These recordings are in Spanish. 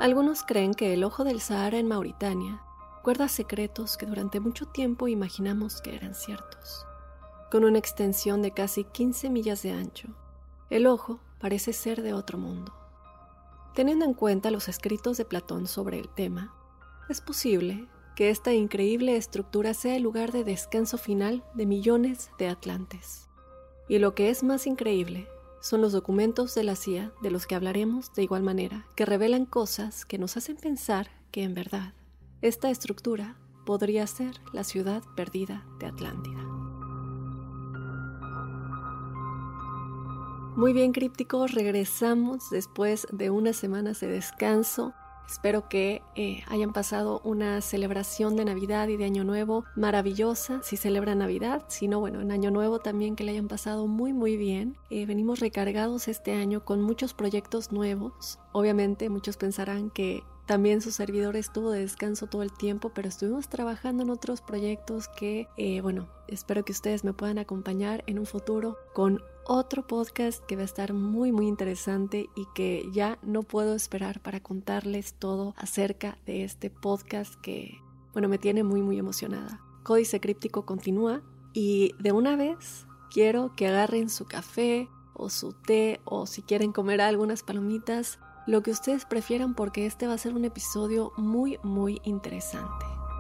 Algunos creen que el Ojo del Sahara en Mauritania guarda secretos que durante mucho tiempo imaginamos que eran ciertos. Con una extensión de casi 15 millas de ancho, el ojo parece ser de otro mundo. Teniendo en cuenta los escritos de Platón sobre el tema, es posible que esta increíble estructura sea el lugar de descanso final de millones de atlantes. Y lo que es más increíble son los documentos de la CIA, de los que hablaremos de igual manera, que revelan cosas que nos hacen pensar que en verdad esta estructura podría ser la ciudad perdida de Atlántida. Muy bien, crípticos, regresamos después de unas semanas de descanso. Espero que hayan pasado una celebración de Navidad y de Año Nuevo maravillosa, si celebran Navidad. Si no, bueno, en Año Nuevo también que le hayan pasado muy muy bien. Venimos recargados este año con muchos proyectos nuevos. Obviamente muchos pensarán que también su servidor estuvo de descanso todo el tiempo, pero estuvimos trabajando en otros proyectos que, espero que ustedes me puedan acompañar en un futuro con otro podcast que va a estar muy muy interesante y que ya no puedo esperar para contarles todo acerca de este podcast que, me tiene muy muy emocionada. Códice Críptico continúa y de una vez quiero que agarren su café o su té o si quieren comer algunas palomitas, lo que ustedes prefieran porque este va a ser un episodio muy muy interesante.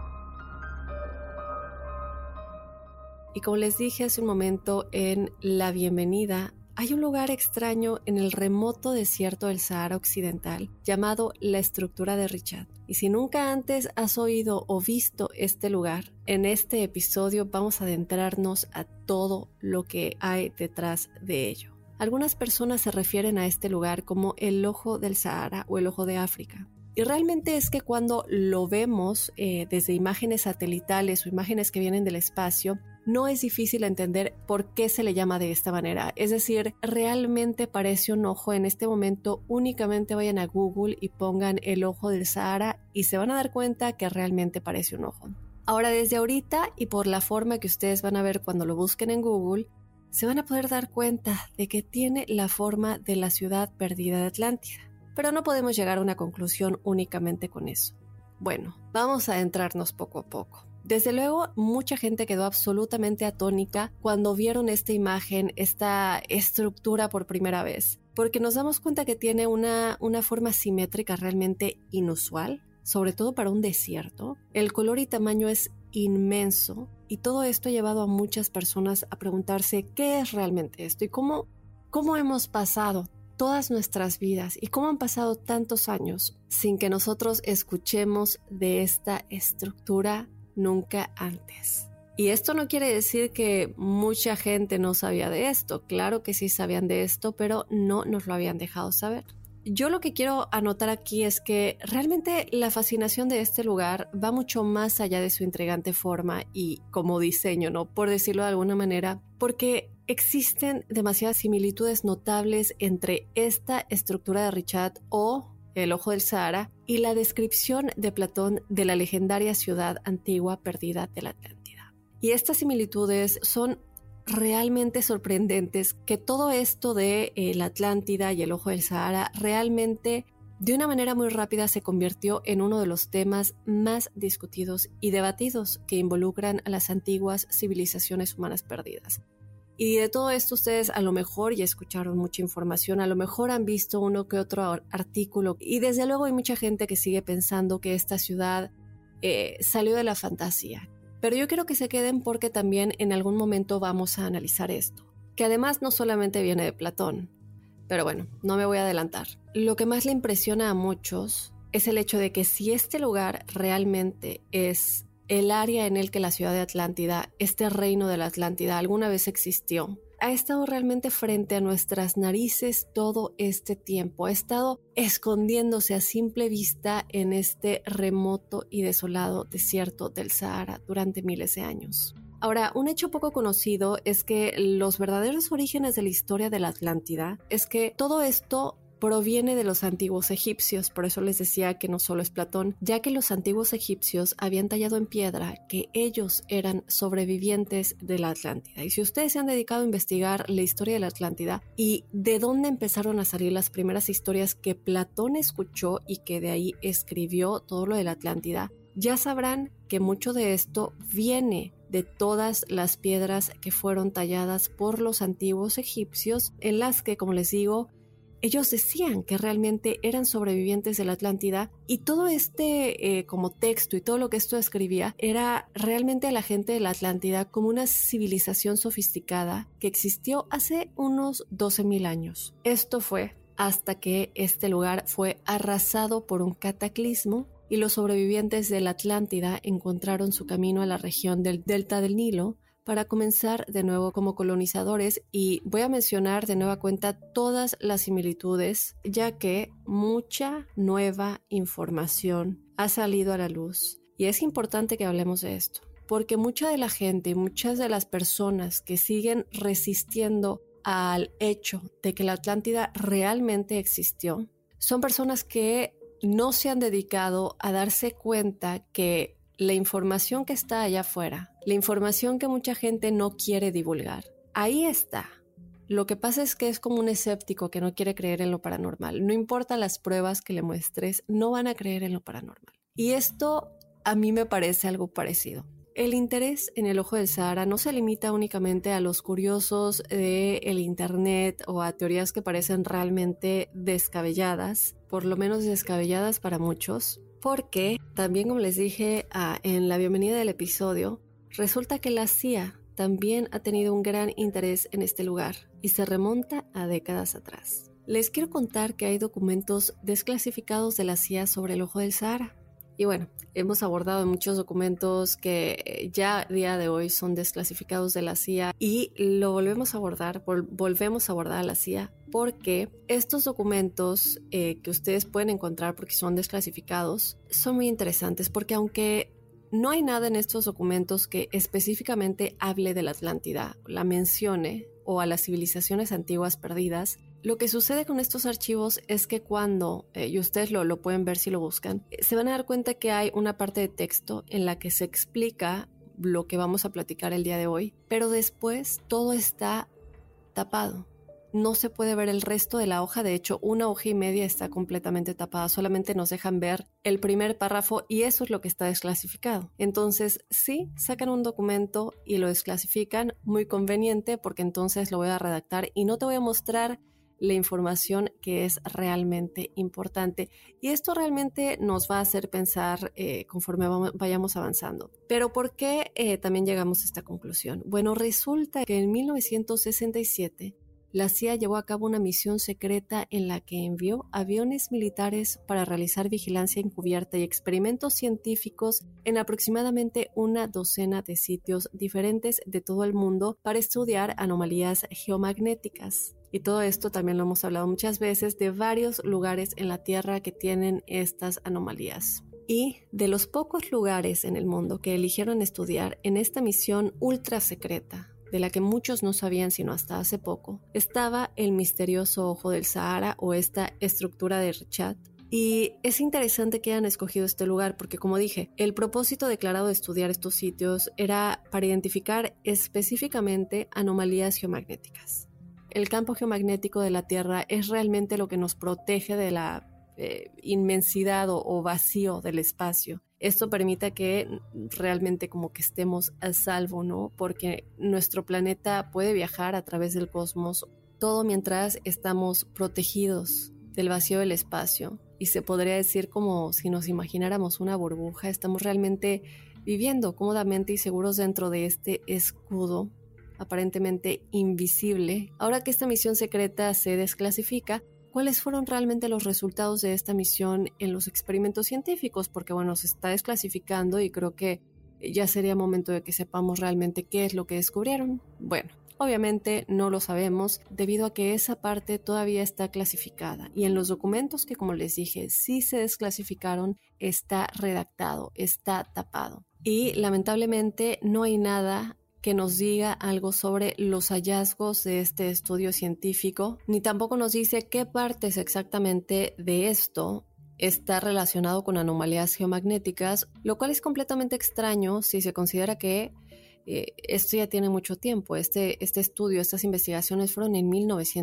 Y como les dije hace un momento en la bienvenida, hay un lugar extraño en el remoto desierto del Sahara Occidental llamado la Estructura de Richat. Y si nunca antes has oído o visto este lugar, en este episodio vamos a adentrarnos a todo lo que hay detrás de ello. Algunas personas se refieren a este lugar como el Ojo del Sahara o el Ojo de África. Y realmente es que cuando lo vemos desde imágenes satelitales o imágenes que vienen del espacio, no es difícil entender por qué se le llama de esta manera. Es decir, realmente parece un ojo. En este momento únicamente vayan a Google y pongan el Ojo del Sahara y se van a dar cuenta que realmente parece un ojo. Ahora, desde ahorita y por la forma que ustedes van a ver cuando lo busquen en Google, se van a poder dar cuenta de que tiene la forma de la ciudad perdida de Atlántida. Pero no podemos llegar a una conclusión únicamente con eso. Bueno, vamos a adentrarnos poco a poco. Desde luego, mucha gente quedó absolutamente atónica cuando vieron esta imagen, esta estructura por primera vez, porque nos damos cuenta que tiene una forma simétrica realmente inusual, sobre todo para un desierto. El color y tamaño es inmenso y todo esto ha llevado a muchas personas a preguntarse qué es realmente esto y cómo hemos pasado todas nuestras vidas y cómo han pasado tantos años sin que nosotros escuchemos de esta estructura nunca antes. Y esto no quiere decir que mucha gente no sabía de esto. Claro que sí sabían de esto, pero no nos lo habían dejado saber. Yo lo que quiero anotar aquí es que realmente la fascinación de este lugar va mucho más allá de su intrigante forma y como diseño, ¿no? Por decirlo de alguna manera, porque existen demasiadas similitudes notables entre esta estructura de Richat o el Ojo del Sahara y la descripción de Platón de la legendaria ciudad antigua perdida de la Atlántida. Y estas similitudes son realmente sorprendentes, que todo esto de la Atlántida y el Ojo del Sahara realmente de una manera muy rápida se convirtió en uno de los temas más discutidos y debatidos que involucran a las antiguas civilizaciones humanas perdidas. Y de todo esto ustedes a lo mejor ya escucharon mucha información, a lo mejor han visto uno que otro artículo y desde luego hay mucha gente que sigue pensando que esta ciudad salió de la fantasía. Pero yo quiero que se queden porque también en algún momento vamos a analizar esto, que además no solamente viene de Platón. Pero bueno, no me voy a adelantar. Lo que más le impresiona a muchos es el hecho de que si este lugar realmente es el área en el que la ciudad de Atlántida, este reino de la Atlántida, alguna vez existió, ha estado realmente frente a nuestras narices todo este tiempo, ha estado escondiéndose a simple vista en este remoto y desolado desierto del Sahara durante miles de años. Ahora, un hecho poco conocido es que los verdaderos orígenes de la historia de la Atlántida es que todo esto proviene de los antiguos egipcios, por eso les decía que no solo es Platón, ya que los antiguos egipcios habían tallado en piedra que ellos eran sobrevivientes de la Atlántida. Y si ustedes se han dedicado a investigar la historia de la Atlántida y de dónde empezaron a salir las primeras historias que Platón escuchó y que de ahí escribió todo lo de la Atlántida, ya sabrán que mucho de esto viene de todas las piedras que fueron talladas por los antiguos egipcios, en las que, como les digo, ellos decían que realmente eran sobrevivientes de la Atlántida, y todo este como texto y todo lo que esto escribía era realmente a la gente de la Atlántida como una civilización sofisticada que existió hace unos 12,000 años. Esto fue hasta que este lugar fue arrasado por un cataclismo y los sobrevivientes de la Atlántida encontraron su camino a la región del delta del Nilo para comenzar de nuevo como colonizadores. Y voy a mencionar de nueva cuenta todas las similitudes, ya que mucha nueva información ha salido a la luz. Y es importante que hablemos de esto, porque mucha de la gente, muchas de las personas que siguen resistiendo al hecho de que la Atlántida realmente existió, son personas que no se han dedicado a darse cuenta que la información que está allá afuera, la información que mucha gente no quiere divulgar, ahí está. Lo que pasa es que es como un escéptico que no quiere creer en lo paranormal. No importa las pruebas que le muestres, no van a creer en lo paranormal. Y esto a mí me parece algo parecido. El interés en el Ojo del Sahara no se limita únicamente a los curiosos del internet o a teorías que parecen realmente descabelladas, por lo menos descabelladas para muchos, porque también, como les dije en la bienvenida del episodio, resulta que la CIA también ha tenido un gran interés en este lugar y se remonta a décadas atrás. Les quiero contar que hay documentos desclasificados de la CIA sobre el Ojo del Sahara. Y bueno, hemos abordado muchos documentos que ya a día de hoy son desclasificados de la CIA y lo volvemos a abordar a la CIA porque estos documentos que ustedes pueden encontrar porque son desclasificados son muy interesantes, porque aunque no hay nada en estos documentos que específicamente hable de la Atlántida, la mencione o a las civilizaciones antiguas perdidas, lo que sucede con estos archivos es que cuando, y ustedes lo pueden ver si lo buscan, se van a dar cuenta que hay una parte de texto en la que se explica lo que vamos a platicar el día de hoy, pero después todo está tapado. No se puede ver el resto de la hoja, de hecho 1,5 hojas está completamente tapada, solamente nos dejan ver el primer párrafo y eso es lo que está desclasificado. Entonces sí, sacan un documento y lo desclasifican, muy conveniente porque entonces lo voy a redactar y no te voy a mostrar la información que es realmente importante. Y esto realmente nos va a hacer pensar conforme vayamos avanzando. Pero ¿por qué también llegamos a esta conclusión? Bueno, resulta que en 1967 la CIA llevó a cabo una misión secreta en la que envió aviones militares para realizar vigilancia encubierta y experimentos científicos en aproximadamente una docena de sitios diferentes de todo el mundo para estudiar anomalías geomagnéticas. Y todo esto también lo hemos hablado muchas veces de varios lugares en la Tierra que tienen estas anomalías. Y de los pocos lugares en el mundo que eligieron estudiar en esta misión ultra secreta, de la que muchos no sabían sino hasta hace poco, estaba el misterioso Ojo del Sahara o esta estructura de Richat. Y es interesante que hayan escogido este lugar porque, como dije, el propósito declarado de estudiar estos sitios era para identificar específicamente anomalías geomagnéticas. El campo geomagnético de la Tierra es realmente lo que nos protege de la inmensidad o vacío del espacio. Esto permite que realmente como que estemos a salvo, ¿no? Porque nuestro planeta puede viajar a través del cosmos, todo mientras estamos protegidos del vacío del espacio. Y se podría decir como si nos imagináramos una burbuja, estamos realmente viviendo cómodamente y seguros dentro de este escudo aparentemente invisible. Ahora que esta misión secreta se desclasifica, ¿cuáles fueron realmente los resultados de esta misión en los experimentos científicos? Porque bueno, se está desclasificando y creo que ya sería momento de que sepamos realmente qué es lo que descubrieron. Bueno, obviamente no lo sabemos debido a que esa parte todavía está clasificada y en los documentos que, como les dije, sí se desclasificaron, está redactado, está tapado. Y lamentablemente no hay nada que nos diga algo sobre los hallazgos de este estudio científico, ni tampoco nos dice qué partes exactamente de esto está relacionado con anomalías geomagnéticas, lo cual es completamente extraño si se considera que esto ya tiene mucho tiempo. Este estudio, estas investigaciones fueron en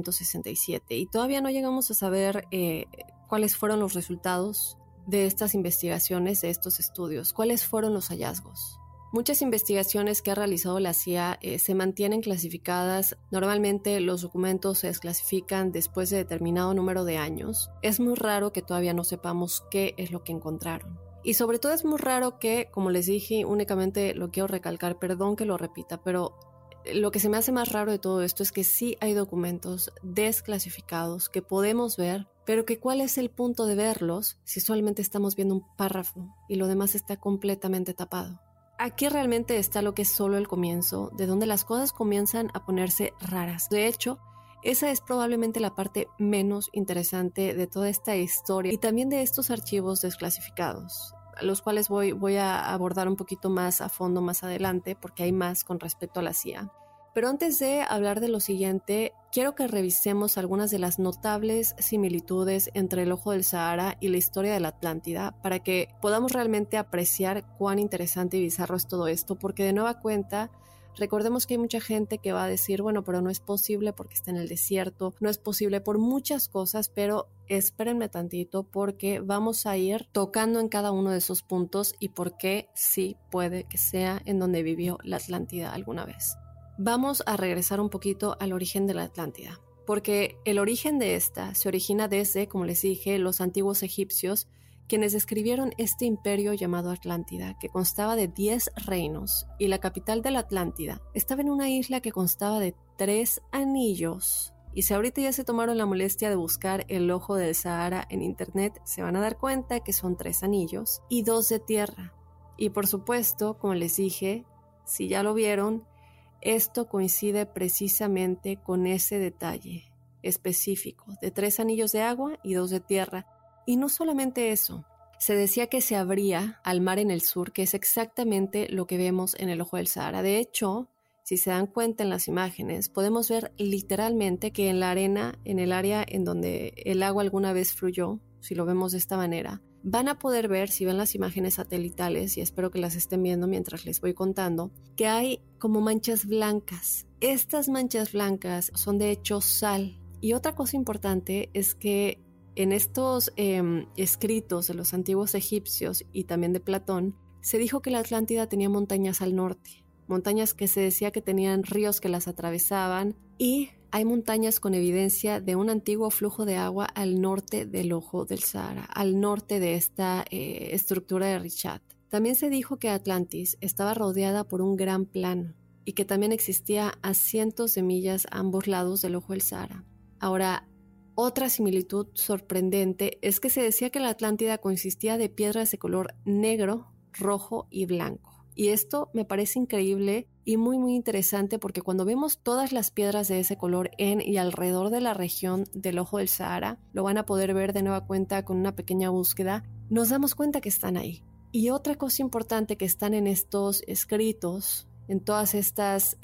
1967 y todavía no llegamos a saber cuáles fueron los resultados de estas investigaciones, de estos estudios, cuáles fueron los hallazgos. Muchas investigaciones que ha realizado la CIA se mantienen clasificadas. Normalmente los documentos se desclasifican después de determinado número de años. Es muy raro que todavía no sepamos qué es lo que encontraron. Y sobre todo es muy raro que, como les dije, únicamente lo quiero recalcar, perdón que lo repita, pero lo que se me hace más raro de todo esto es que sí hay documentos desclasificados que podemos ver, pero que cuál es el punto de verlos si solamente estamos viendo un párrafo y lo demás está completamente tapado. Aquí realmente está lo que es solo el comienzo, de donde las cosas comienzan a ponerse raras. De hecho, esa es probablemente la parte menos interesante de toda esta historia y también de estos archivos desclasificados, a los cuales voy a abordar un poquito más a fondo más adelante porque hay más con respecto a la CIA. Pero antes de hablar de lo siguiente, quiero que revisemos algunas de las notables similitudes entre el Ojo del Sahara y la historia de la Atlántida para que podamos realmente apreciar cuán interesante y bizarro es todo esto, porque de nueva cuenta, recordemos que hay mucha gente que va a decir, bueno, pero no es posible porque está en el desierto, no es posible por muchas cosas, pero espérenme tantito porque vamos a ir tocando en cada uno de esos puntos y por qué sí puede que sea en donde vivió la Atlántida alguna vez. Vamos a regresar un poquito al origen de la Atlántida, porque el origen de esta se origina desde, como les dije, los antiguos egipcios, quienes describieron este imperio llamado Atlántida, que constaba de 10 reinos, y la capital de la Atlántida estaba en una isla que constaba de 3 anillos. Y si ahorita ya se tomaron la molestia de buscar el Ojo del Sahara en internet, se van a dar cuenta que son 3 anillos y 2 de tierra. Y por supuesto, como les dije, si ya lo vieron, esto coincide precisamente con ese detalle específico de 3 anillos de agua y 2 de tierra. Y no solamente eso, se decía que se abría al mar en el sur, que es exactamente lo que vemos en el Ojo del Sahara. De hecho, si se dan cuenta en las imágenes, podemos ver literalmente que en la arena, en el área en donde el agua alguna vez fluyó, si lo vemos de esta manera, van a poder ver, si ven las imágenes satelitales, y espero que las estén viendo mientras les voy contando, que hay como manchas blancas. Estas manchas blancas son de hecho sal. Y otra cosa importante es que en estos escritos de los antiguos egipcios y también de Platón, se dijo que la Atlántida tenía montañas al norte, montañas que se decía que tenían ríos que las atravesaban, y hay montañas con evidencia de un antiguo flujo de agua al norte del Ojo del Sahara, al norte de esta estructura de Richat. También se dijo que Atlantis estaba rodeada por un gran plano y que también existía a cientos de millas a ambos lados del Ojo del Sahara. Ahora, otra similitud sorprendente es que se decía que la Atlántida consistía de piedras de color negro, rojo y blanco. Y esto me parece increíble y muy muy interesante porque cuando vemos todas las piedras de ese color en y alrededor de la región del Ojo del Sahara, lo van a poder ver de nueva cuenta con una pequeña búsqueda, nos damos cuenta que están ahí. Y otra cosa importante que están en estos escritos, en todas estas,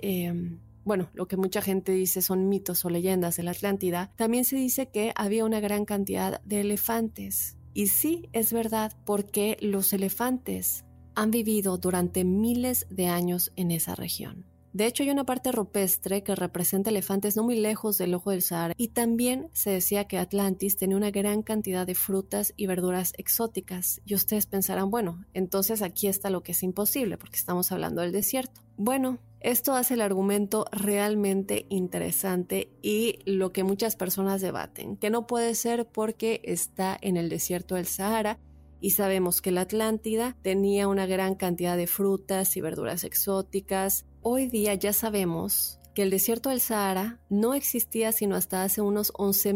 lo que mucha gente dice son mitos o leyendas de la Atlántida, también se dice que había una gran cantidad de elefantes. Y sí, es verdad, porque los elefantes han vivido durante miles de años en esa región. De hecho, hay una parte rupestre que representa elefantes no muy lejos del Ojo del Sahara, y también se decía que Atlantis tenía una gran cantidad de frutas y verduras exóticas. Y ustedes pensarán, bueno, entonces aquí está lo que es imposible, porque estamos hablando del desierto. Bueno, esto hace el argumento realmente interesante y lo que muchas personas debaten, que no puede ser porque está en el desierto del Sahara, y sabemos que la Atlántida tenía una gran cantidad de frutas y verduras exóticas. Hoy día ya sabemos que el desierto del Sahara no existía sino hasta hace unos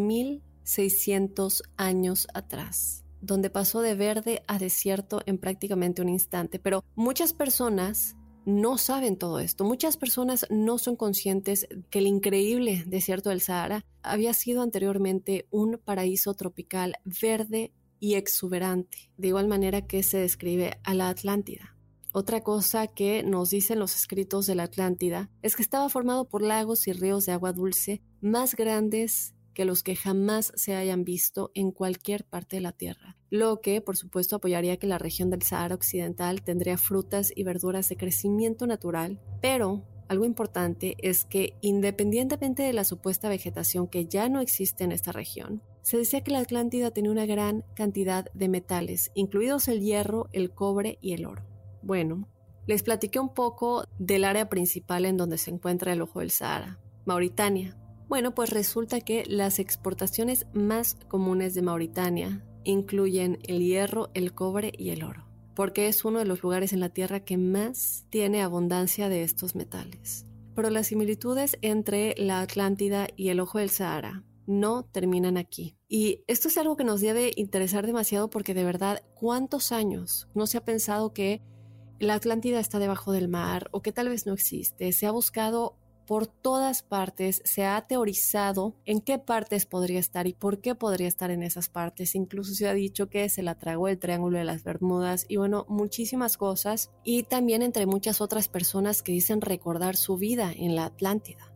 11.600 años atrás, donde pasó de verde a desierto en prácticamente un instante. Pero muchas personas no saben todo esto. Muchas personas no son conscientes que el increíble desierto del Sahara había sido anteriormente un paraíso tropical verde y exuberante, de igual manera que se describe a la Atlántida. Otra cosa que nos dicen los escritos de la Atlántida es que estaba formado por lagos y ríos de agua dulce más grandes que los que jamás se hayan visto en cualquier parte de la Tierra, lo que por supuesto apoyaría que la región del Sahara Occidental tendría frutas y verduras de crecimiento natural, pero algo importante es que independientemente de la supuesta vegetación que ya no existe en esta región, se decía que la Atlántida tenía una gran cantidad de metales, incluidos el hierro, el cobre y el oro. Bueno, les platiqué un poco del área principal en donde se encuentra el Ojo del Sahara, Mauritania. Bueno, pues resulta que las exportaciones más comunes de Mauritania incluyen el hierro, el cobre y el oro, porque es uno de los lugares en la Tierra que más tiene abundancia de estos metales. Pero las similitudes entre la Atlántida y el Ojo del Sahara no terminan aquí. Y esto es algo que nos debe interesar demasiado porque de verdad, ¿cuántos años no se ha pensado que la Atlántida está debajo del mar o que tal vez no existe? Se ha buscado por todas partes, se ha teorizado en qué partes podría estar y por qué podría estar en esas partes. Incluso se ha dicho que se la tragó el Triángulo de las Bermudas y bueno, muchísimas cosas. Y también entre muchas otras personas que dicen recordar su vida en la Atlántida.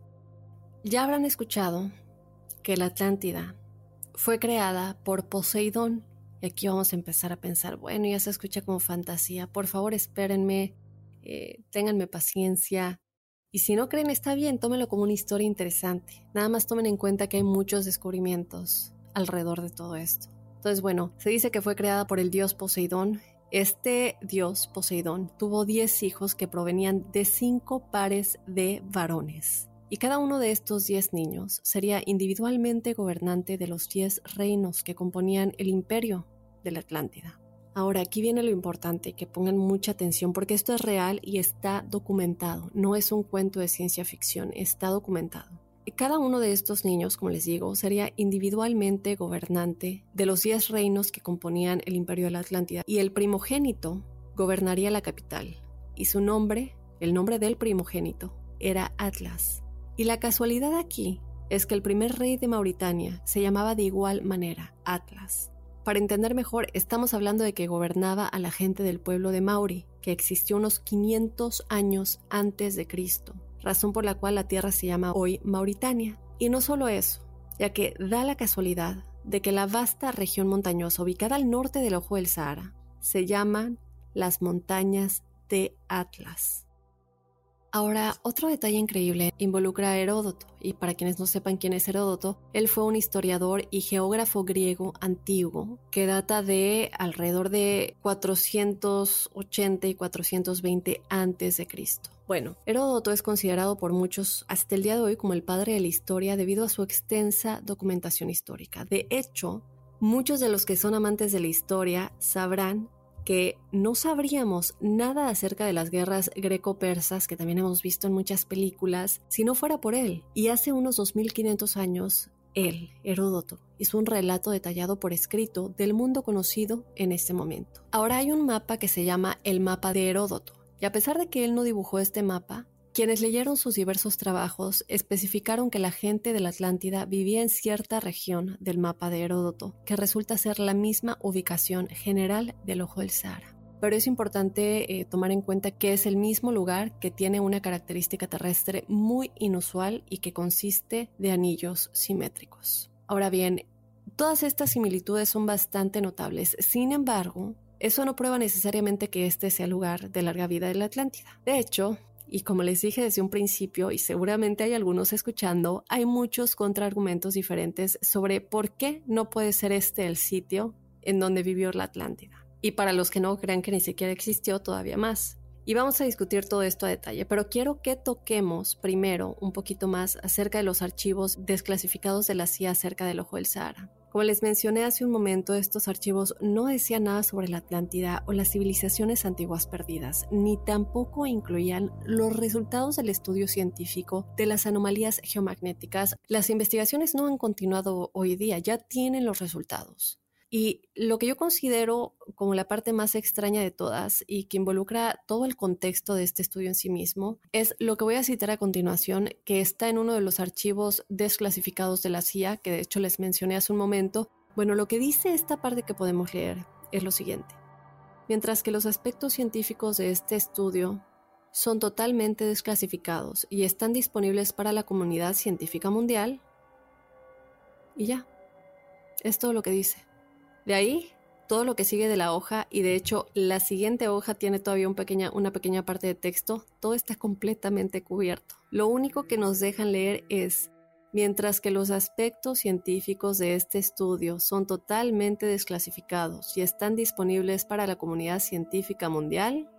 Ya habrán escuchado que la Atlántida fue creada por Poseidón. Y aquí vamos a empezar a pensar, bueno, ya se escucha como fantasía. Por favor, espérenme, ténganme paciencia. Y si no creen, está bien, tómenlo como una historia interesante. Nada más tomen en cuenta que hay muchos descubrimientos alrededor de todo esto. Entonces, bueno, se dice que fue creada por el dios Poseidón. Este dios, Poseidón, tuvo 10 hijos que provenían de 5 pares de varones. Y cada uno de estos 10 niños sería individualmente gobernante de los 10 reinos que componían el imperio de la Atlántida. Ahora, aquí viene lo importante, que pongan mucha atención porque esto es real y está documentado. No es un cuento de ciencia ficción, está documentado. Y cada uno de estos niños, como les digo, sería individualmente gobernante de los 10 reinos que componían el imperio de la Atlántida. Y el primogénito gobernaría la capital. Y su nombre, el nombre del primogénito, era Atlas. Y la casualidad aquí es que el primer rey de Mauritania se llamaba de igual manera, Atlas. Para entender mejor, estamos hablando de que gobernaba a la gente del pueblo de Mauri, que existió unos 500 años antes de Cristo, razón por la cual la tierra se llama hoy Mauritania. Y no solo eso, ya que da la casualidad de que la vasta región montañosa ubicada al norte del Ojo del Sahara se llaman las montañas de Atlas. Ahora, otro detalle increíble involucra a Heródoto, y para quienes no sepan quién es Heródoto, él fue un historiador y geógrafo griego antiguo que data de alrededor de 480 y 420 a.C. Bueno, Heródoto es considerado por muchos hasta el día de hoy como el padre de la historia debido a su extensa documentación histórica. De hecho, muchos de los que son amantes de la historia sabrán que no sabríamos nada acerca de las guerras greco-persas que también hemos visto en muchas películas si no fuera por él. Y hace unos 2500 años, él, Heródoto, hizo un relato detallado por escrito del mundo conocido en este momento. Ahora hay un mapa que se llama el mapa de Heródoto, y a pesar de que él no dibujó este mapa, quienes leyeron sus diversos trabajos especificaron que la gente de la Atlántida vivía en cierta región del mapa de Heródoto, que resulta ser la misma ubicación general del Ojo del Sahara. Pero es importante tomar en cuenta que es el mismo lugar que tiene una característica terrestre muy inusual y que consiste de anillos simétricos. Ahora bien, todas estas similitudes son bastante notables. Sin embargo, eso no prueba necesariamente que este sea el lugar de larga vida de la Atlántida. De hecho, y como les dije desde un principio, y seguramente hay algunos escuchando, hay muchos contraargumentos diferentes sobre por qué no puede ser este el sitio en donde vivió la Atlántida. Y para los que no crean que ni siquiera existió, todavía más. Y vamos a discutir todo esto a detalle, pero quiero que toquemos primero un poquito más acerca de los archivos desclasificados de la CIA acerca del Ojo del Sahara. Como les mencioné hace un momento, estos archivos no decían nada sobre la Atlántida o las civilizaciones antiguas perdidas, ni tampoco incluían los resultados del estudio científico de las anomalías geomagnéticas. Las investigaciones no han continuado hoy día, ya tienen los resultados. Y lo que yo considero como la parte más extraña de todas y que involucra todo el contexto de este estudio en sí mismo es lo que voy a citar a continuación, que está en uno de los archivos desclasificados de la CIA, que de hecho les mencioné hace un momento. Bueno, lo que dice esta parte que podemos leer es lo siguiente. mientras que los aspectos científicos de este estudio son totalmente desclasificados y están disponibles para la comunidad científica mundial. Y ya, es todo lo que dice. De ahí, todo lo que sigue de la hoja, y de hecho la siguiente hoja tiene todavía una pequeña parte de texto, todo está completamente cubierto. Lo único que nos dejan leer es: mientras que los aspectos científicos de este estudio son totalmente desclasificados y están disponibles para la comunidad científica mundial,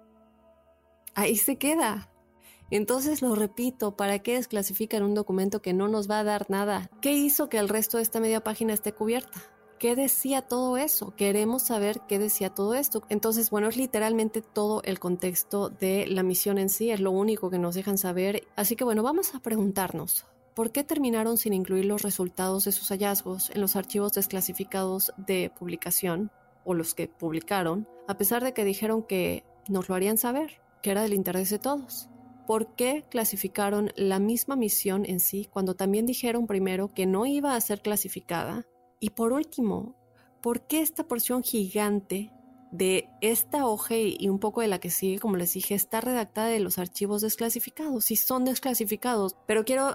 ahí se queda. Entonces lo repito, ¿para qué desclasifican un documento que no nos va a dar nada? ¿Qué hizo que el resto de esta media página esté cubierta? ¿Qué decía todo eso? Queremos saber qué decía todo esto. Entonces, bueno, es literalmente todo el contexto de la misión en sí, es lo único que nos dejan saber. Así que bueno, vamos a preguntarnos: ¿por qué terminaron sin incluir los resultados de sus hallazgos en los archivos desclasificados de publicación, o los que publicaron, a pesar de que dijeron que nos lo harían saber, que era del interés de todos? ¿Por qué clasificaron la misma misión en sí cuando también dijeron primero que no iba a ser clasificada? Y por último, ¿por qué esta porción gigante de esta hoja y un poco de la que sigue, como les dije, está redactada de los archivos desclasificados? Sí, son desclasificados, pero quiero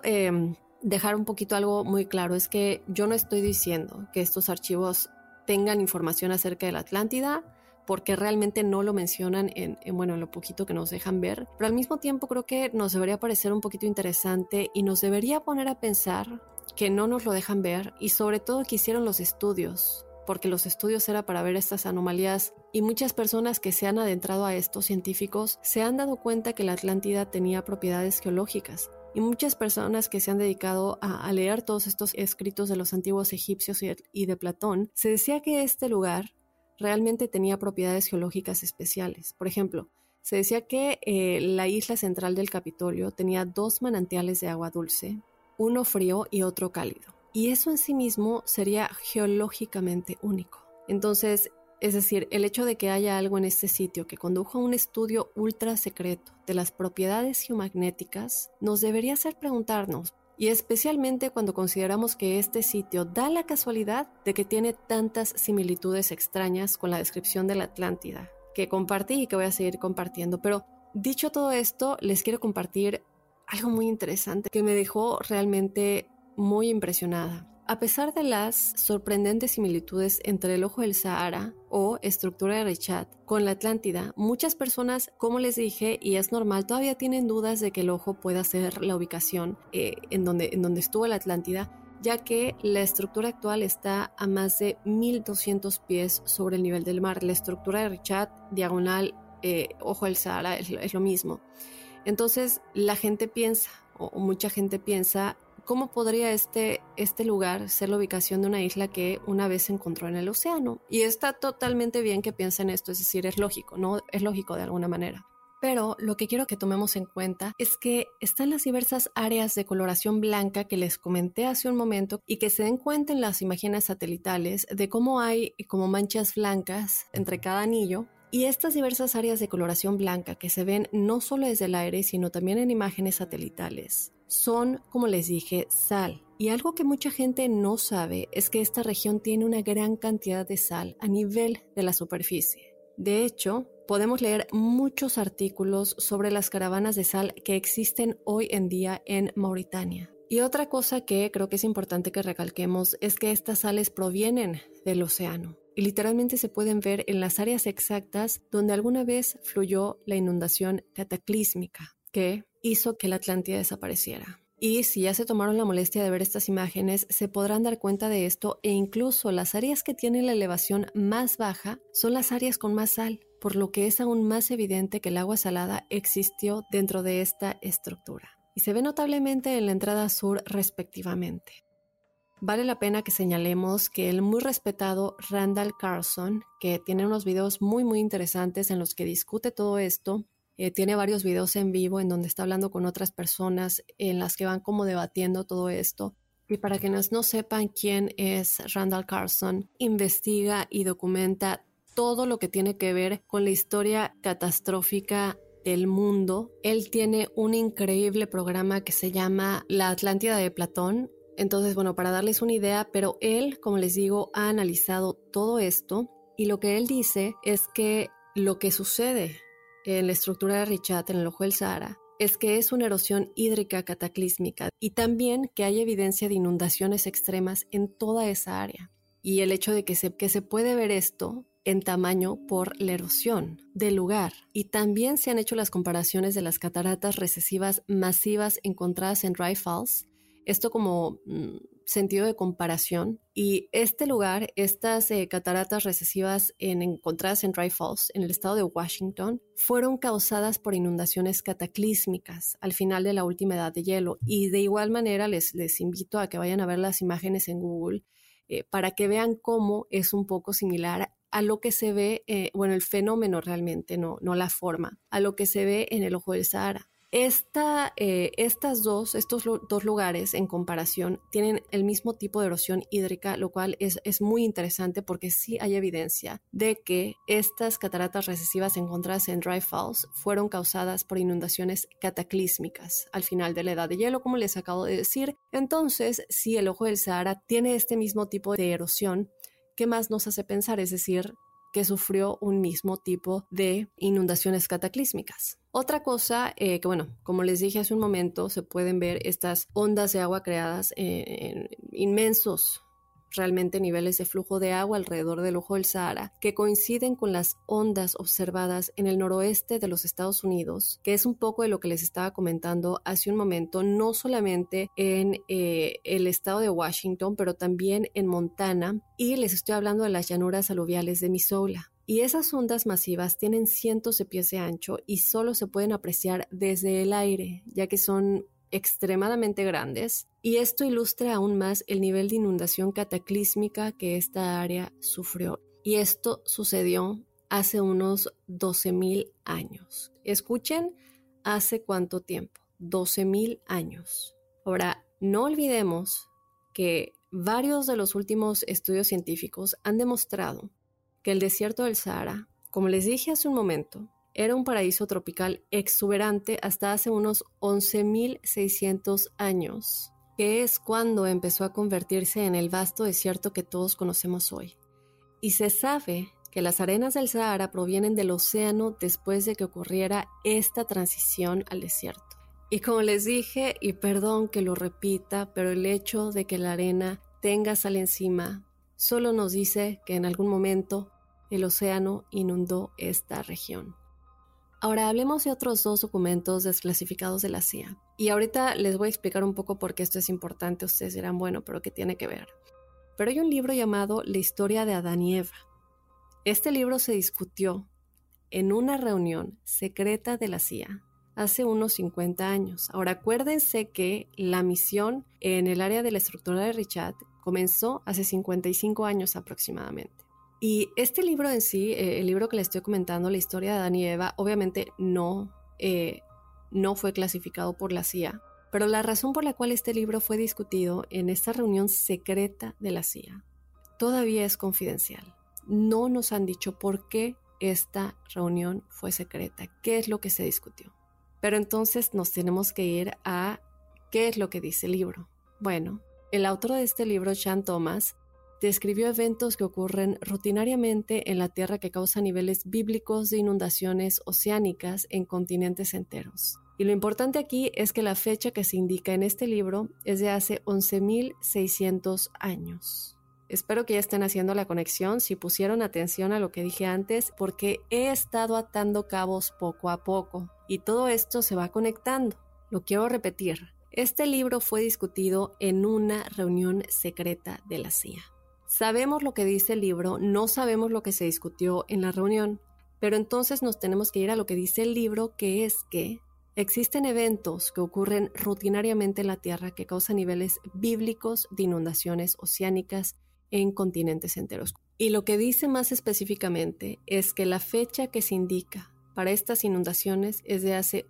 dejar un poquito algo muy claro: es que yo no estoy diciendo que estos archivos tengan información acerca de la Atlántida, porque realmente no lo mencionan en lo poquito que nos dejan ver, pero al mismo tiempo creo que nos debería parecer un poquito interesante y nos debería poner a pensar que no nos lo dejan ver, y sobre todo que hicieron los estudios, porque los estudios era para ver estas anomalías, y muchas personas que se han adentrado a estos científicos se han dado cuenta que la Atlántida tenía propiedades geológicas, y muchas personas que se han dedicado a leer todos estos escritos de los antiguos egipcios y de Platón, se decía que este lugar realmente tenía propiedades geológicas especiales. Por ejemplo, se decía que la isla central del Capitolio tenía 2 manantiales de agua dulce, uno frío y otro cálido. Y eso en sí mismo sería geológicamente único. Entonces, es decir, el hecho de que haya algo en este sitio que condujo a un estudio ultra secreto de las propiedades geomagnéticas nos debería hacer preguntarnos, y especialmente cuando consideramos que este sitio da la casualidad de que tiene tantas similitudes extrañas con la descripción de la Atlántida que compartí y que voy a seguir compartiendo. Pero dicho todo esto, les quiero compartir algo muy interesante que me dejó realmente muy impresionada. A pesar de las sorprendentes similitudes entre el ojo del Sahara o estructura de Richat con la Atlántida, muchas personas, como les dije, y es normal, todavía tienen dudas de que el ojo pueda ser la ubicación en donde estuvo la Atlántida, ya que la estructura actual está a más de 1200 pies sobre el nivel del mar. La estructura de Richat, diagonal, ojo del Sahara, es lo mismo. Entonces la gente piensa, o mucha gente piensa, ¿cómo podría este lugar ser la ubicación de una isla que una vez se encontró en el océano? Y está totalmente bien que piensen esto, es decir, es lógico, ¿no? Es lógico de alguna manera. Pero lo que quiero que tomemos en cuenta es que están las diversas áreas de coloración blanca que les comenté hace un momento, y que se den cuenta en las imágenes satelitales de cómo hay como manchas blancas entre cada anillo. Y estas diversas áreas de coloración blanca que se ven no solo desde el aire, sino también en imágenes satelitales, son, como les dije, sal. Y algo que mucha gente no sabe es que esta región tiene una gran cantidad de sal a nivel de la superficie. De hecho, podemos leer muchos artículos sobre las caravanas de sal que existen hoy en día en Mauritania. Y otra cosa que creo que es importante que recalquemos es que estas sales provienen del océano. Y literalmente se pueden ver en las áreas exactas donde alguna vez fluyó la inundación cataclísmica que hizo que la Atlántida desapareciera. Y si ya se tomaron la molestia de ver estas imágenes, se podrán dar cuenta de esto, e incluso las áreas que tienen la elevación más baja son las áreas con más sal, por lo que es aún más evidente que el agua salada existió dentro de esta estructura. Y se ve notablemente en la entrada sur respectivamente. Vale la pena que señalemos que el muy respetado Randall Carlson, que tiene unos videos muy muy interesantes en los que discute todo esto, tiene varios videos en vivo en donde está hablando con otras personas en las que van como debatiendo todo esto. Y para quienes no sepan quién es Randall Carlson, investiga y documenta todo lo que tiene que ver con la historia catastrófica del mundo. Él tiene un increíble programa que se llama La Atlántida de Platón. Entonces, bueno, para darles una idea, pero él, como les digo, ha analizado todo esto, y lo que él dice es que lo que sucede en la estructura de Richat, en el ojo del Sahara, es que es una erosión hídrica cataclísmica y también que hay evidencia de inundaciones extremas en toda esa área. Y el hecho de que se puede ver esto en tamaño por la erosión del lugar. Y también se han hecho las comparaciones de las cataratas recesivas masivas encontradas en Dry Falls. Esto como sentido de comparación. Y este lugar, estas cataratas recesivas encontradas en Dry Falls, en el estado de Washington, fueron causadas por inundaciones cataclísmicas al final de la última edad de hielo. Y de igual manera les invito a que vayan a ver las imágenes en Google para que vean cómo es un poco similar a lo que se ve, el fenómeno realmente, no la forma, a lo que se ve en el ojo del Sahara. Estos dos lugares en comparación tienen el mismo tipo de erosión hídrica, lo cual es muy interesante porque sí hay evidencia de que estas cataratas recesivas encontradas en Dry Falls fueron causadas por inundaciones cataclísmicas al final de la edad de hielo, como les acabo de decir. Entonces, si el ojo del Sahara tiene este mismo tipo de erosión, ¿qué más nos hace pensar? Es decir, que sufrió un mismo tipo de inundaciones cataclísmicas. Otra cosa como les dije hace un momento, se pueden ver estas ondas de agua creadas en inmensos realmente niveles de flujo de agua alrededor del ojo del Sahara, que coinciden con las ondas observadas en el noroeste de los Estados Unidos, que es un poco de lo que les estaba comentando hace un momento, no solamente en el estado de Washington, pero también en Montana, y les estoy hablando de las llanuras aluviales de Missoula. Y esas ondas masivas tienen cientos de pies de ancho y solo se pueden apreciar desde el aire, ya que son extremadamente grandes, y esto ilustra aún más el nivel de inundación cataclísmica que esta área sufrió. Y esto sucedió hace unos 12,000 años. Escuchen, ¿hace cuánto tiempo? 12,000 años. Ahora, no olvidemos que varios de los últimos estudios científicos han demostrado que el desierto del Sahara, como les dije hace un momento, era un paraíso tropical exuberante hasta hace unos 11,600 años, que es cuando empezó a convertirse en el vasto desierto que todos conocemos hoy. Y se sabe que las arenas del Sahara provienen del océano después de que ocurriera esta transición al desierto. Y como les dije, y perdón que lo repita, pero el hecho de que la arena tenga sal encima solo nos dice que en algún momento el océano inundó esta región. Ahora hablemos de otros dos documentos desclasificados de la CIA. Y ahorita les voy a explicar un poco por qué esto es importante. Ustedes dirán, bueno, ¿pero qué tiene que ver? Pero hay un libro llamado La historia de Adán y Eva. Este libro se discutió en una reunión secreta de la CIA hace unos 50 años. Ahora acuérdense que la misión en el área de la estructura de Richat comenzó hace 55 años aproximadamente. Y este libro en sí, el libro que les estoy comentando, La historia de Adán y Eva, obviamente no fue clasificado por la CIA, pero la razón por la cual este libro fue discutido en esta reunión secreta de la CIA todavía es confidencial. No nos han dicho por qué esta reunión fue secreta, qué es lo que se discutió. Pero entonces nos tenemos que ir a qué es lo que dice el libro. Bueno, el autor de este libro, Sean Thomas, describió eventos que ocurren rutinariamente en la Tierra que causan niveles bíblicos de inundaciones oceánicas en continentes enteros. Y lo importante aquí es que la fecha que se indica en este libro es de hace 11,600 años. Espero que ya estén haciendo la conexión, si pusieron atención a lo que dije antes, porque he estado atando cabos poco a poco y todo esto se va conectando. Lo quiero repetir. Este libro fue discutido en una reunión secreta de la CIA. Sabemos lo que dice el libro, no sabemos lo que se discutió en la reunión, pero entonces nos tenemos que ir a lo que dice el libro, que es que existen eventos que ocurren rutinariamente en la Tierra que causan niveles bíblicos de inundaciones oceánicas en continentes enteros. Y lo que dice más específicamente es que la fecha que se indica para estas inundaciones es de hace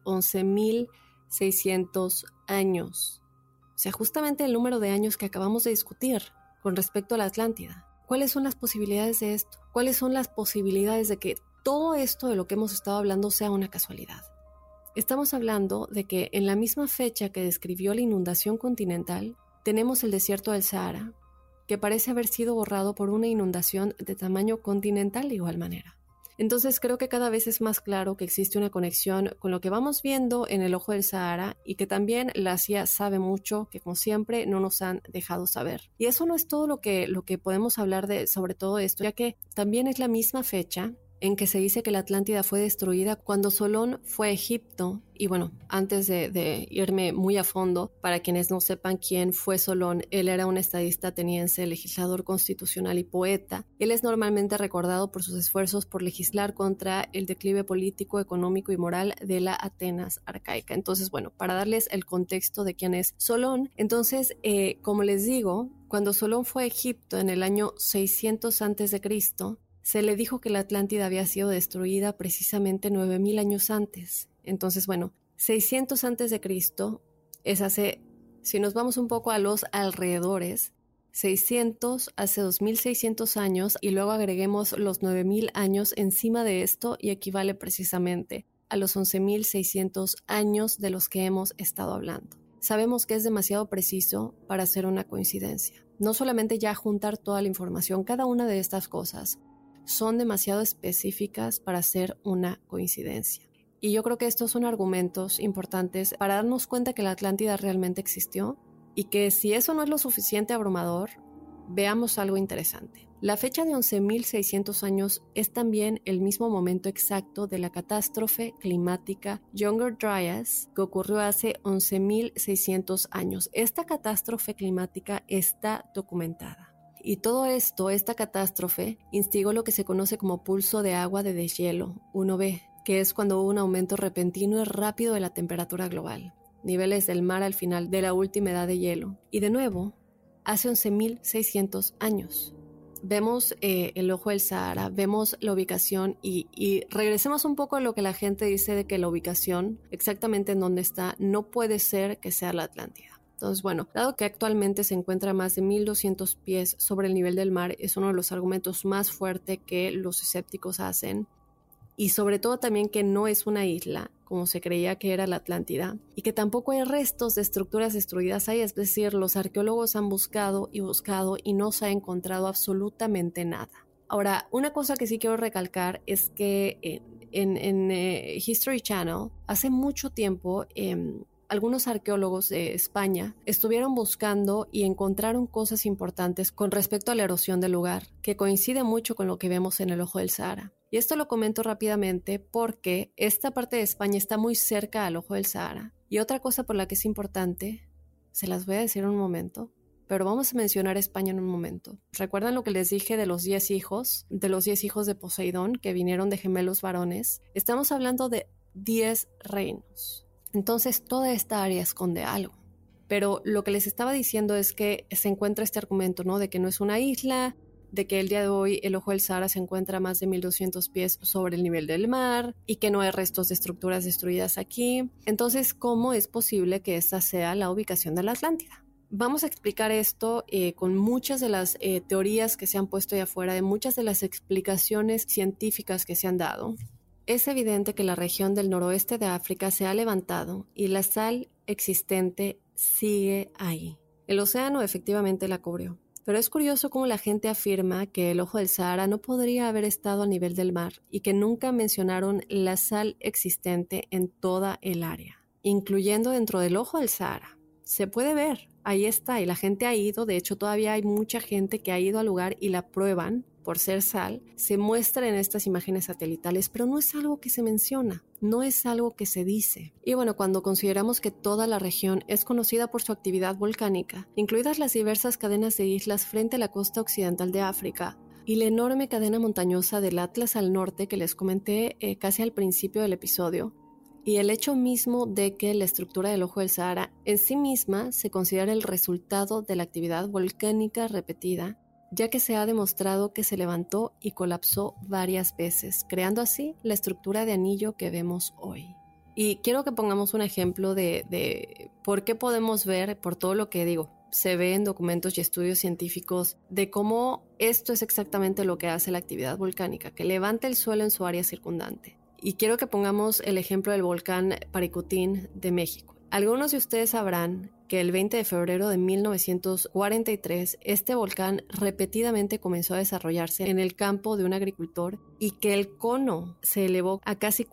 11,600 años. O sea, justamente el número de años que acabamos de discutir con respecto a la Atlántida. ¿Cuáles son las posibilidades de esto? ¿Cuáles son las posibilidades de que todo esto de lo que hemos estado hablando sea una casualidad? Estamos hablando de que en la misma fecha que describió la inundación continental, tenemos el desierto del Sahara, que parece haber sido borrado por una inundación de tamaño continental de igual manera. Entonces creo que cada vez es más claro que existe una conexión con lo que vamos viendo en el ojo del Sahara y que también la CIA sabe mucho, que como siempre no nos han dejado saber. Y eso no es todo lo que podemos hablar sobre todo esto, ya que también es la misma fecha en que se dice que la Atlántida fue destruida cuando Solón fue a Egipto. Y bueno, antes de irme muy a fondo, para quienes no sepan quién fue Solón, él era un estadista ateniense, legislador constitucional y poeta. Él es normalmente recordado por sus esfuerzos por legislar contra el declive político, económico y moral de la Atenas arcaica. Entonces, bueno, para darles el contexto de quién es Solón, entonces, como les digo, cuando Solón fue a Egipto en el año 600 a.C., se le dijo que la Atlántida había sido destruida precisamente 9,000 años antes. Entonces, bueno, 600 antes de Cristo es hace, si nos vamos un poco a los alrededores, 600 hace 2,600 años y luego agreguemos los 9,000 años encima de esto y equivale precisamente a los 11,600 años de los que hemos estado hablando. Sabemos que es demasiado preciso para hacer una coincidencia. No solamente ya juntar toda la información, cada una de estas cosas son demasiado específicas para ser una coincidencia. Y yo creo que estos son argumentos importantes para darnos cuenta que la Atlántida realmente existió y que si eso no es lo suficiente abrumador, veamos algo interesante. La fecha de 11,600 años es también el mismo momento exacto de la catástrofe climática Younger Dryas que ocurrió hace 11,600 años. Esta catástrofe climática está documentada. Y todo esto, esta catástrofe, instigó lo que se conoce como pulso de agua de deshielo, 1B, que es cuando hubo un aumento repentino y rápido de la temperatura global, niveles del mar al final de la última edad de hielo. Y de nuevo, hace 11,600 años. Vemos el ojo del Sahara, vemos la ubicación y regresemos un poco a lo que la gente dice de que la ubicación, exactamente en dónde está, no puede ser que sea la Atlántida. Entonces, bueno, dado que actualmente se encuentra a más de 1,200 pies sobre el nivel del mar, es uno de los argumentos más fuertes que los escépticos hacen. Y sobre todo también que no es una isla, como se creía que era la Atlántida, y que tampoco hay restos de estructuras destruidas ahí, es decir, los arqueólogos han buscado y no se ha encontrado absolutamente nada. Ahora, una cosa que sí quiero recalcar es que en History Channel, hace mucho tiempo, algunos arqueólogos de España estuvieron buscando y encontraron cosas importantes con respecto a la erosión del lugar, que coincide mucho con lo que vemos en el ojo del Sahara. Y esto lo comento rápidamente porque esta parte de España está muy cerca al ojo del Sahara. Y otra cosa por la que es importante, se las voy a decir en un momento, pero vamos a mencionar España en un momento. ¿Recuerdan lo que les dije de los 10 hijos? De los 10 hijos de Poseidón que vinieron de gemelos varones. Estamos hablando de 10 reinos. Entonces toda esta área esconde algo. Pero lo que les estaba diciendo es que se encuentra este argumento, ¿no? De que no es una isla, de que el día de hoy el ojo del Sahara se encuentra a más de 1,200 pies sobre el nivel del mar y que no hay restos de estructuras destruidas aquí. Entonces, ¿cómo es posible que esta sea la ubicación de la Atlántida? Vamos a explicar esto con muchas de las teorías que se han puesto ahí afuera, de muchas de las explicaciones científicas que se han dado. Es evidente que la región del noroeste de África se ha levantado y la sal existente sigue ahí. El océano efectivamente la cubrió, pero es curioso cómo la gente afirma que el ojo del Sahara no podría haber estado a nivel del mar y que nunca mencionaron la sal existente en toda el área, incluyendo dentro del ojo del Sahara. Se puede ver, ahí está, y la gente ha ido, de hecho todavía hay mucha gente que ha ido al lugar y la prueban por ser sal, se muestra en estas imágenes satelitales, pero no es algo que se menciona, no es algo que se dice. Y bueno, cuando consideramos que toda la región es conocida por su actividad volcánica, incluidas las diversas cadenas de islas frente a la costa occidental de África, y la enorme cadena montañosa del Atlas al norte que les comenté casi al principio del episodio, y el hecho mismo de que la estructura del ojo del Sahara en sí misma se considera el resultado de la actividad volcánica repetida, ya que se ha demostrado que se levantó y colapsó varias veces, creando así la estructura de anillo que vemos hoy. Y quiero que pongamos un ejemplo de por qué podemos ver, por todo lo que digo, se ve en documentos y estudios científicos, de cómo esto es exactamente lo que hace la actividad volcánica, que levanta el suelo en su área circundante. Y quiero que pongamos el ejemplo del volcán Paricutín de México. Algunos de ustedes sabrán que el 20 de febrero de 1943 este volcán repetidamente comenzó a desarrollarse en el campo de un agricultor y que el cono se elevó a casi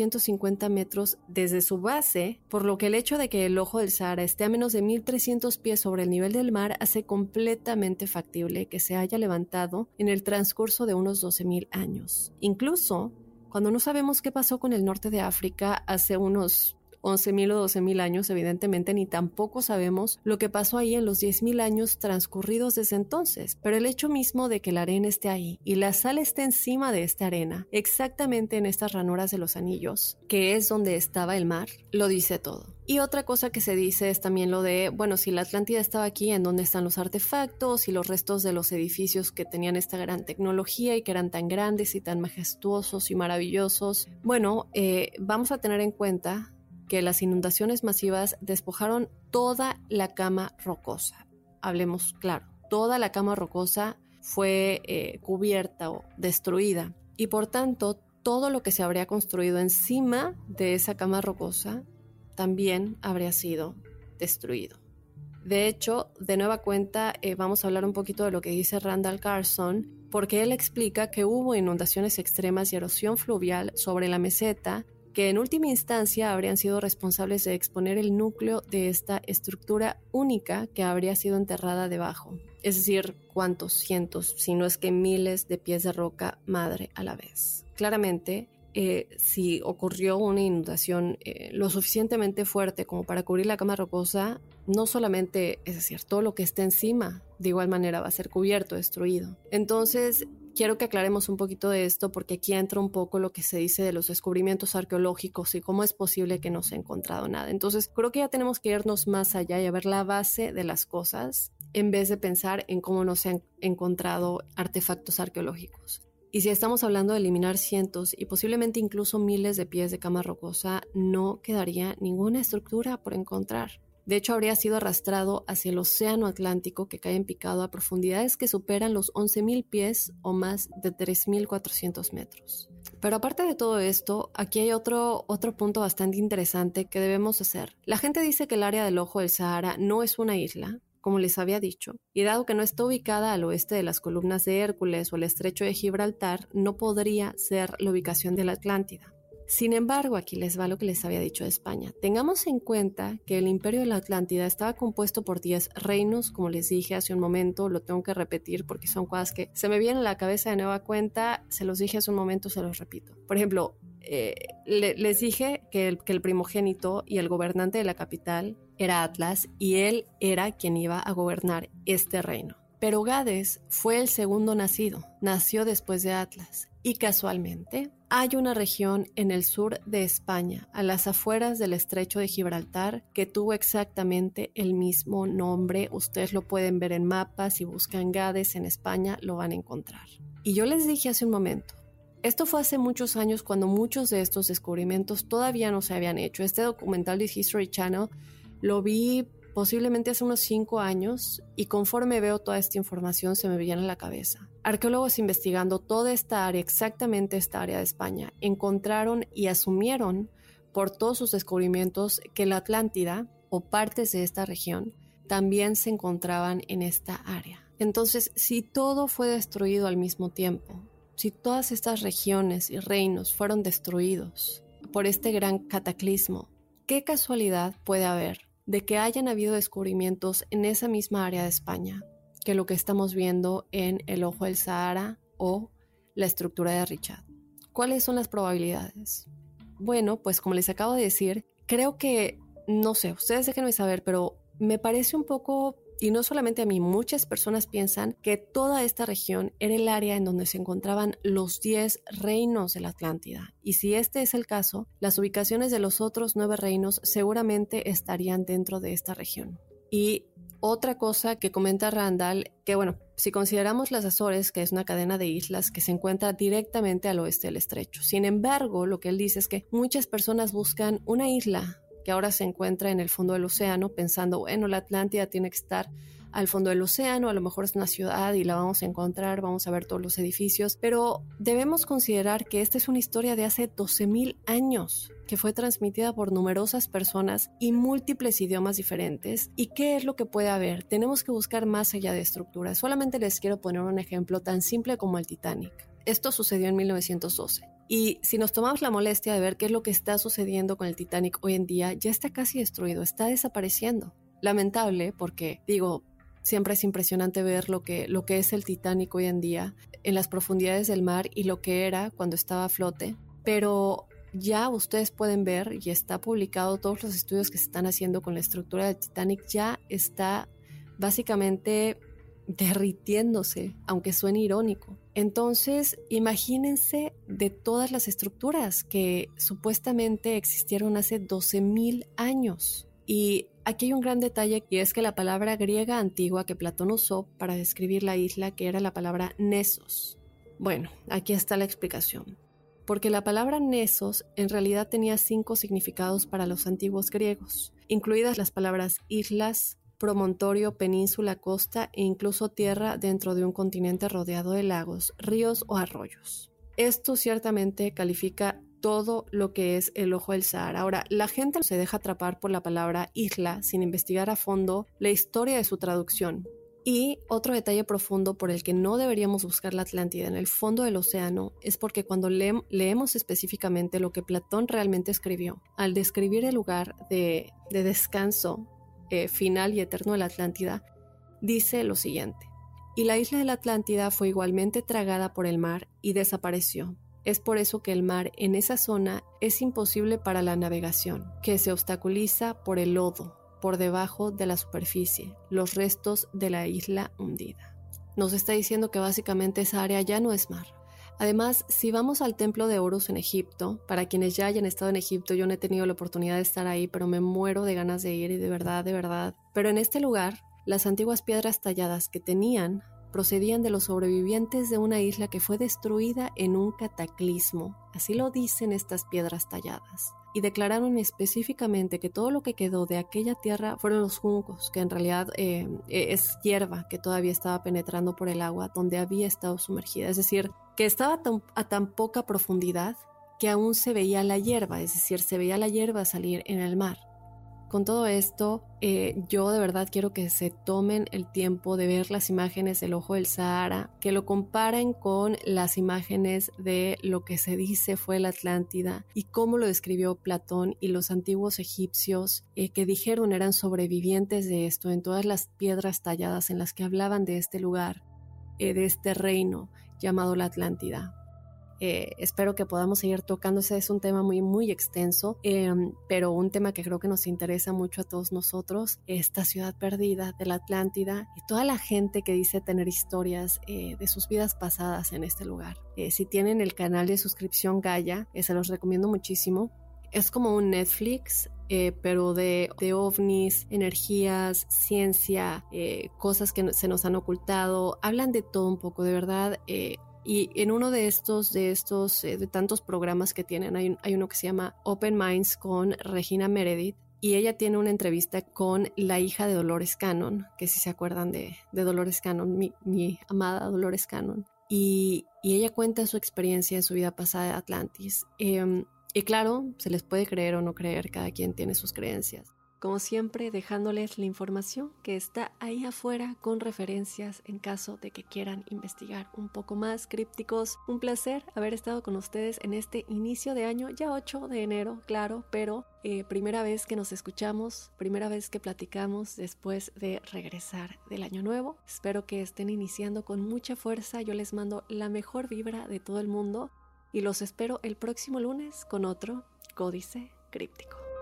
450 metros desde su base, por lo que el hecho de que el ojo del Sahara esté a menos de 1.300 pies sobre el nivel del mar hace completamente factible que se haya levantado en el transcurso de unos 12.000 años. Incluso, cuando no sabemos qué pasó con el norte de África hace unos 11.000 o 12.000 años, evidentemente, ni tampoco sabemos lo que pasó ahí en los 10.000 años transcurridos desde entonces. Pero el hecho mismo de que la arena esté ahí y la sal esté encima de esta arena, exactamente en estas ranuras de los anillos, que es donde estaba el mar, lo dice todo. Y otra cosa que se dice es también lo de, bueno, si la Atlántida estaba aquí, ¿en dónde están los artefactos y los restos de los edificios que tenían esta gran tecnología y que eran tan grandes y tan majestuosos y maravillosos? Bueno, vamos a tener en cuenta que las inundaciones masivas despojaron toda la cama rocosa. Hablemos claro, toda la cama rocosa fue cubierta o destruida y por tanto todo lo que se habría construido encima de esa cama rocosa también habría sido destruido. De hecho, de nueva cuenta, vamos a hablar un poquito de lo que dice Randall Carlson, porque él explica que hubo inundaciones extremas y erosión fluvial sobre la meseta que en última instancia habrían sido responsables de exponer el núcleo de esta estructura única que habría sido enterrada debajo. Es decir, cuántos cientos, si no es que miles de pies de roca madre a la vez. Claramente, si ocurrió una inundación lo suficientemente fuerte como para cubrir la cama rocosa, no solamente, es decir, todo lo que esté encima de igual manera va a ser cubierto, destruido. Entonces, quiero que aclaremos un poquito de esto porque aquí entra un poco lo que se dice de los descubrimientos arqueológicos y cómo es posible que no se ha encontrado nada. Entonces, creo que ya tenemos que irnos más allá y a ver la base de las cosas en vez de pensar en cómo no se han encontrado artefactos arqueológicos. Y si estamos hablando de eliminar cientos y posiblemente incluso miles de pies de cama rocosa, no quedaría ninguna estructura por encontrar. De hecho, habría sido arrastrado hacia el océano Atlántico que cae en picado a profundidades que superan los 11.000 pies o más de 3.400 metros. Pero aparte de todo esto, aquí hay otro punto bastante interesante que debemos hacer. La gente dice que el área del Ojo del Sahara no es una isla, como les había dicho, y dado que no está ubicada al oeste de las columnas de Hércules o el estrecho de Gibraltar, no podría ser la ubicación de la Atlántida. Sin embargo, aquí les va lo que les había dicho de España. Tengamos en cuenta que el Imperio de la Atlántida estaba compuesto por 10 reinos, como les dije hace un momento, lo tengo que repetir porque son cosas que se me vienen a la cabeza de nueva cuenta, se los dije hace un momento, se los repito. Por ejemplo, les dije que el primogénito y el gobernante de la capital era Atlas y él era quien iba a gobernar este reino. Pero Gades fue el segundo nacido, nació después de Atlas. Y casualmente, hay una región en el sur de España, a las afueras del estrecho de Gibraltar, que tuvo exactamente el mismo nombre. Ustedes lo pueden ver en mapas, si buscan Gades en España lo van a encontrar. Y yo les dije hace un momento, esto fue hace muchos años cuando muchos de estos descubrimientos todavía no se habían hecho. Este documental de History Channel lo vi posiblemente hace unos 5 años y conforme veo toda esta información se me viene a la cabeza. Arqueólogos investigando toda esta área, exactamente esta área de España, encontraron y asumieron por todos sus descubrimientos que la Atlántida o partes de esta región también se encontraban en esta área. Entonces, si todo fue destruido al mismo tiempo, si todas estas regiones y reinos fueron destruidos por este gran cataclismo, ¿qué casualidad puede haber de que hayan habido descubrimientos en esa misma área de España que lo que estamos viendo en el Ojo del Sahara o la estructura de Richat? ¿Cuáles son las probabilidades? Bueno, pues como les acabo de decir, creo que, no sé, ustedes déjenme saber, pero me parece un poco, y no solamente a mí, muchas personas piensan que toda esta región era el área en donde se encontraban los 10 reinos de la Atlántida. Y si este es el caso, las ubicaciones de los otros 9 reinos seguramente estarían dentro de esta región. Y otra cosa que comenta Randall, que bueno, si consideramos las Azores, que es una cadena de islas que se encuentra directamente al oeste del estrecho. Sin embargo, lo que él dice es que muchas personas buscan una isla que ahora se encuentra en el fondo del océano, pensando, bueno, la Atlántida tiene que estar al fondo del océano, a lo mejor es una ciudad y la vamos a encontrar, vamos a ver todos los edificios, pero debemos considerar que esta es una historia de hace 12,000 años, que fue transmitida por numerosas personas y múltiples idiomas diferentes. ¿Y qué es lo que puede haber? Tenemos que buscar más allá de estructuras. Solamente les quiero poner un ejemplo tan simple como el Titanic. Esto sucedió en 1912. Y si nos tomamos la molestia de ver qué es lo que está sucediendo con el Titanic hoy en día, ya está casi destruido, está desapareciendo. Lamentable, porque siempre es impresionante ver lo que es el Titanic hoy en día en las profundidades del mar y lo que era cuando estaba a flote. Pero ya ustedes pueden ver, y está publicado, todos los estudios que se están haciendo con la estructura del Titanic ya está básicamente derritiéndose, aunque suene irónico. Entonces, imagínense de todas las estructuras que supuestamente existieron hace 12,000 años. Y aquí hay un gran detalle, y es que la palabra griega antigua que Platón usó para describir la isla, que era la palabra Nesos. Bueno, aquí está la explicación. Porque la palabra Nesos en realidad tenía 5 significados para los antiguos griegos, incluidas las palabras islas, promontorio, península, costa e incluso tierra dentro de un continente rodeado de lagos, ríos o arroyos. Esto ciertamente califica todo lo que es el ojo del Sahara. Ahora, la gente se deja atrapar por la palabra isla sin investigar a fondo la historia de su traducción. Y otro detalle profundo por el que no deberíamos buscar la Atlántida en el fondo del océano es porque cuando leemos específicamente lo que Platón realmente escribió, al describir el lugar de descanso final y eterno de la Atlántida, dice lo siguiente: y la isla de la Atlántida fue igualmente tragada por el mar y desapareció. Es por eso que el mar en esa zona es imposible para la navegación, que se obstaculiza por el lodo, por debajo de la superficie, los restos de la isla hundida. Nos está diciendo que básicamente esa área ya no es mar. Además, si vamos al templo de Horus en Egipto, para quienes ya hayan estado en Egipto, yo no he tenido la oportunidad de estar ahí, pero me muero de ganas de ir y de verdad. Pero en este lugar, las antiguas piedras talladas que tenían procedían de los sobrevivientes de una isla que fue destruida en un cataclismo. Así lo dicen estas piedras talladas. Y declararon específicamente que todo lo que quedó de aquella tierra fueron los juncos, que en realidad es hierba que todavía estaba penetrando por el agua donde había estado sumergida. Es decir, que estaba a tan poca profundidad que aún se veía la hierba, es decir, se veía la hierba salir en el mar. Con todo esto, yo de verdad quiero que se tomen el tiempo de ver las imágenes del ojo del Sahara, que lo comparen con las imágenes de lo que se dice fue la Atlántida y cómo lo describió Platón y los antiguos egipcios que dijeron eran sobrevivientes de esto, en todas las piedras talladas en las que hablaban de este lugar, de este reino llamado la Atlántida. Espero que podamos seguir tocando. Ese es un tema muy, muy extenso, pero un tema que creo que nos interesa mucho a todos nosotros, esta ciudad perdida de la Atlántida y toda la gente que dice tener historias de sus vidas pasadas en este lugar. Si tienen el canal de suscripción Gaia, se los recomiendo muchísimo. Es como un Netflix, pero de ovnis, energías, ciencia, cosas que se nos han ocultado. Hablan de todo un poco, de verdad. Y en uno de tantos programas que tienen, hay uno que se llama Open Minds con Regina Meredith, y ella tiene una entrevista con la hija de Dolores Cannon, que si se acuerdan de Dolores Cannon, mi amada Dolores Cannon, y ella cuenta su experiencia en su vida pasada de Atlantis. Y claro, se les puede creer o no creer, cada quien tiene sus creencias. Como siempre, dejándoles la información que está ahí afuera con referencias en caso de que quieran investigar un poco más. Crípticos, un placer haber estado con ustedes en este inicio de año, ya 8 de enero, claro, pero primera vez que nos escuchamos, primera vez que platicamos después de regresar del año nuevo. Espero que estén iniciando con mucha fuerza. Yo les mando la mejor vibra de todo el mundo y los espero el próximo lunes con otro Códice Críptico.